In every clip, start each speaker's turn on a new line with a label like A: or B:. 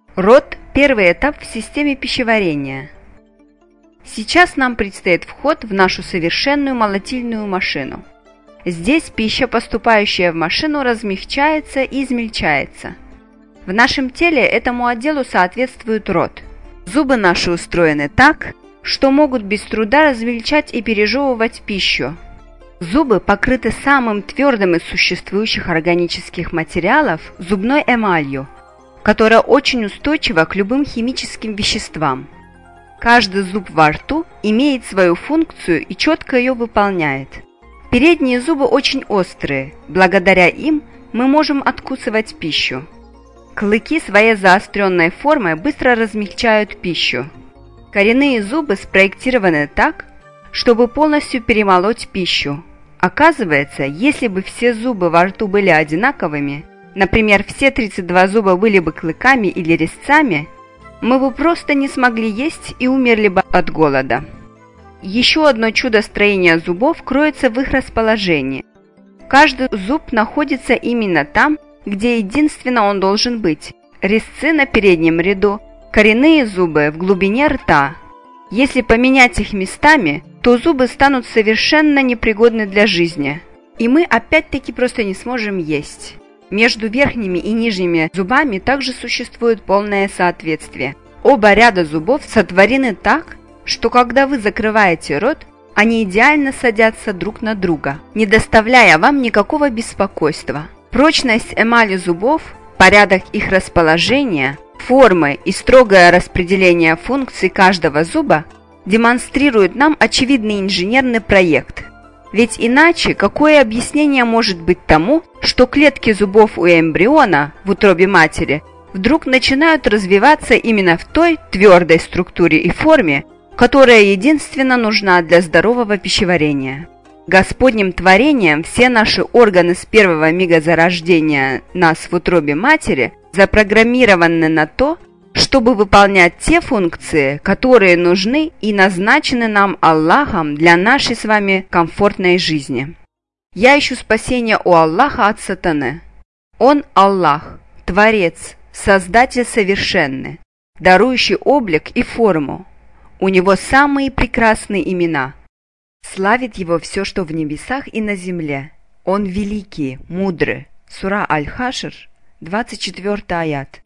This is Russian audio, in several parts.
A: Рот – первый этап в системе пищеварения. Сейчас нам предстоит вход в нашу совершенную молотильную машину. Здесь пища, поступающая в машину, размягчается и измельчается. В нашем теле этому отделу соответствует рот. Зубы наши устроены так, что могут без труда размельчать и пережевывать пищу. Зубы покрыты самым твердым из существующих органических материалов – зубной эмалью, которая очень устойчива к любым химическим веществам. Каждый зуб во рту имеет свою функцию и четко ее выполняет. Передние зубы очень острые, благодаря им мы можем откусывать пищу. Клыки своей заостренной формой быстро размягчают пищу. Коренные зубы спроектированы так, чтобы полностью перемолоть пищу. Оказывается, если бы все зубы во рту были одинаковыми, например, все 32 зуба были бы клыками или резцами, мы бы просто не смогли есть и умерли бы от голода. Еще одно чудо строения зубов кроется в их расположении. Каждый зуб находится именно там, где единственно он должен быть. Резцы на переднем ряду, коренные зубы в глубине рта. Если поменять их местами, то зубы станут совершенно непригодны для жизни, и мы опять-таки просто не сможем есть. Между верхними и нижними зубами также существует полное соответствие. Оба ряда зубов сотворены так, что когда вы закрываете рот, они идеально садятся друг на друга, не доставляя вам никакого беспокойства. Прочность эмали зубов, порядок их расположения, формы и строгое распределение функций каждого зуба демонстрируют нам очевидный инженерный проект. Ведь иначе какое объяснение может быть тому, что клетки зубов у эмбриона в утробе матери вдруг начинают развиваться именно в той твердой структуре и форме, которая единственно нужна для здорового пищеварения? Господним творением все наши органы с первого мига зарождения нас в утробе матери запрограммированы на то, чтобы выполнять те функции, которые нужны и назначены нам Аллахом для нашей с вами комфортной жизни. Я ищу спасения у Аллаха от сатаны. Он Аллах, Творец, Создатель совершенный, дарующий облик и форму. У Него самые прекрасные имена. Славит Его все, что в небесах и на земле. Он великий, мудрый. Сура Аль-Хашр, 24 аят.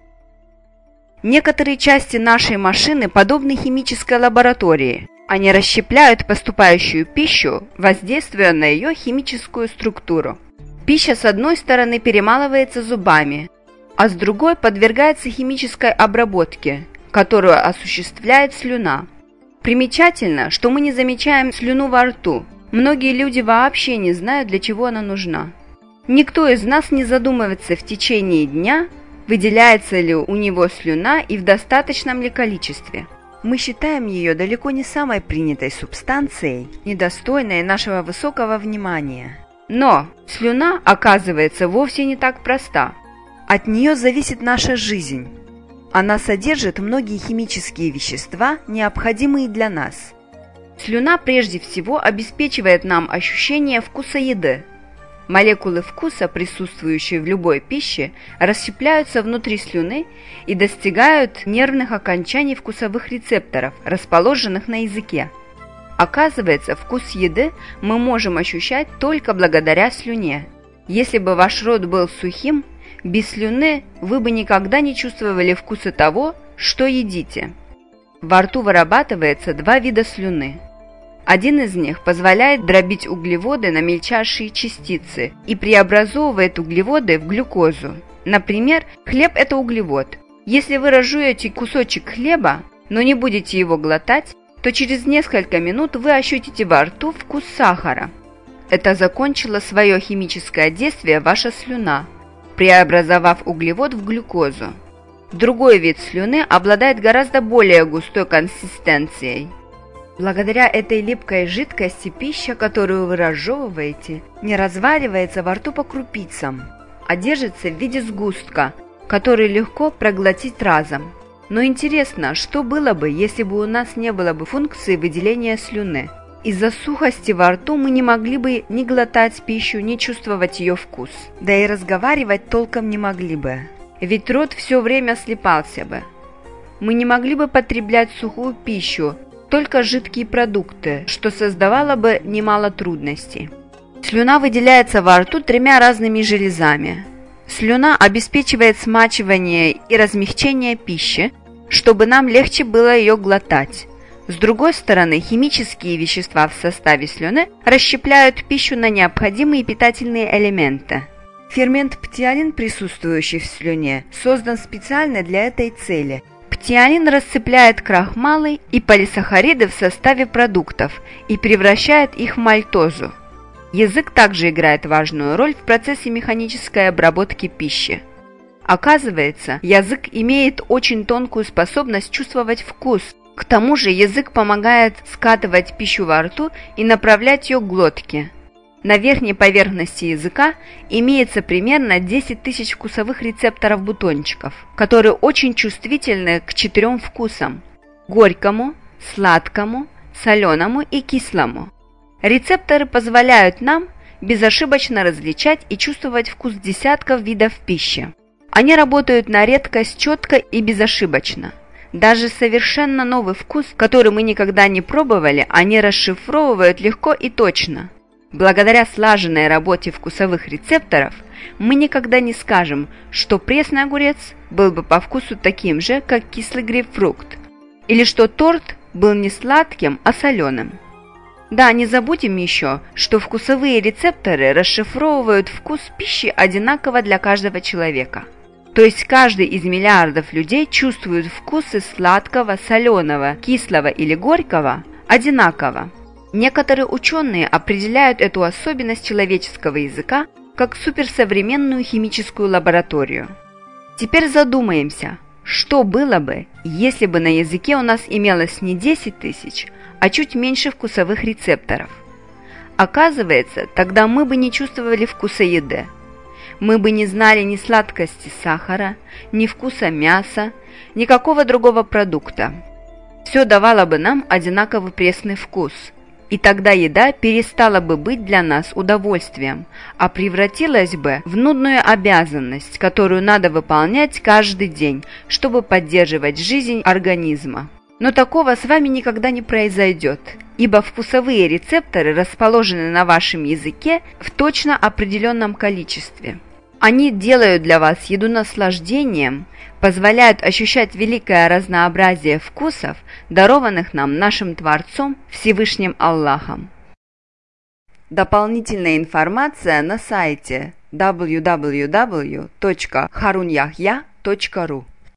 A: Некоторые части нашей машины подобны химической лаборатории. Они расщепляют поступающую пищу, воздействуя на ее химическую структуру. Пища с одной стороны перемалывается зубами, а с другой подвергается химической обработке, которую осуществляет слюна. Примечательно, что мы не замечаем слюну во рту. Многие люди вообще не знают, для чего она нужна. Никто из нас не задумывается в течение дня, выделяется ли у него слюна и в достаточном ли количестве. Мы считаем ее далеко не самой принятой субстанцией, недостойной нашего высокого внимания. Но слюна, оказывается, вовсе не так проста. От нее зависит наша жизнь. Она содержит многие химические вещества, необходимые для нас. Слюна прежде всего обеспечивает нам ощущение вкуса еды. Молекулы вкуса, присутствующие в любой пище, расщепляются внутри слюны и достигают нервных окончаний вкусовых рецепторов, расположенных на языке. Оказывается, вкус еды мы можем ощущать только благодаря слюне. Если бы ваш рот был сухим, без слюны вы бы никогда не чувствовали вкуса того, что едите. Во рту вырабатывается два вида слюны. Один из них позволяет дробить углеводы на мельчайшие частицы и преобразовывает углеводы в глюкозу. Например, хлеб – это углевод. Если вы разжуете кусочек хлеба, но не будете его глотать, то через несколько минут вы ощутите во рту вкус сахара. Это закончило свое химическое действие ваша слюна, преобразовав углевод в глюкозу. Другой вид слюны обладает гораздо более густой консистенцией. Благодаря этой липкой жидкости пища, которую вы разжевываете, не разваливается во рту по крупицам, а держится в виде сгустка, который легко проглотить разом. Но интересно, что было бы, если бы у нас не было бы функции выделения слюны? Из-за сухости во рту мы не могли бы ни глотать пищу, ни чувствовать ее вкус. Да и разговаривать толком не могли бы. ведь рот все время слипался бы. Мы не могли бы потреблять сухую пищу, только жидкие продукты, что создавало бы немало трудностей. Слюна выделяется во рту 3 разными железами. Слюна обеспечивает смачивание и размягчение пищи, чтобы нам легче было ее глотать. С другой стороны, химические вещества в составе слюны расщепляют пищу на необходимые питательные элементы. Фермент птиалин, присутствующий в слюне, создан специально для этой цели. Птиалин расцепляет крахмалы и полисахариды в составе продуктов и превращает их в мальтозу. Язык также играет важную роль в процессе механической обработки пищи. Оказывается, язык имеет очень тонкую способность чувствовать вкус. К тому же язык помогает скатывать пищу во рту и направлять ее к глотке. На верхней поверхности языка имеется примерно 10 тысяч вкусовых рецепторов-бутончиков, которые очень чувствительны к 4 вкусам – горькому, сладкому, соленому и кислому. Рецепторы позволяют нам безошибочно различать и чувствовать вкус десятков видов пищи. Они работают на редкость четко и безошибочно. Даже совершенно новый вкус, который мы никогда не пробовали, они расшифровывают легко и точно. Благодаря слаженной работе вкусовых рецепторов мы никогда не скажем, что пресный огурец был бы по вкусу таким же, как кислый грейпфрут, или что торт был не сладким, а соленым. Да, не забудем еще, что вкусовые рецепторы расшифровывают вкус пищи одинаково для каждого человека. То есть каждый из миллиардов людей чувствует вкусы сладкого, соленого, кислого или горького одинаково. Некоторые ученые определяют эту особенность человеческого языка как суперсовременную химическую лабораторию. Теперь задумаемся, что было бы, если бы на языке у нас имелось не 10 тысяч, а чуть меньше вкусовых рецепторов. Оказывается, тогда мы бы не чувствовали вкуса еды. Мы бы не знали ни сладкости сахара, ни вкуса мяса, никакого другого продукта. Все давало бы нам одинаковый пресный вкус. И тогда еда перестала бы быть для нас удовольствием, а превратилась бы в нудную обязанность, которую надо выполнять каждый день, чтобы поддерживать жизнь организма. Но такого с вами никогда не произойдет, ибо вкусовые рецепторы расположены на вашем языке в точно определенном количестве. Они делают для вас еду наслаждением, позволяют ощущать великое разнообразие вкусов, дарованных нам нашим Творцом Всевышним Аллахом. Дополнительная информация на сайте www.harunyahya.ru